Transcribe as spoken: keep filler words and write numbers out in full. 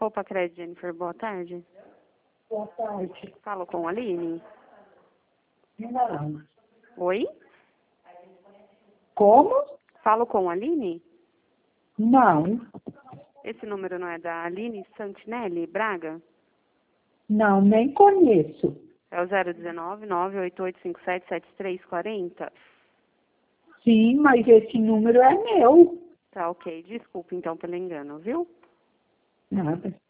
Copa Crédito, Jennifer. Boa tarde. Boa tarde. Falo com a Aline? Não. Oi? Como? Falo com a Aline? Não. Esse número não é da Aline Santinelli Braga? Não, nem conheço. É o zero um nove, nove oito oito cinco sete, sete três quatro zero? Sim, mas esse número é meu. Tá, ok. Desculpa, então, pelo engano, viu? Nada.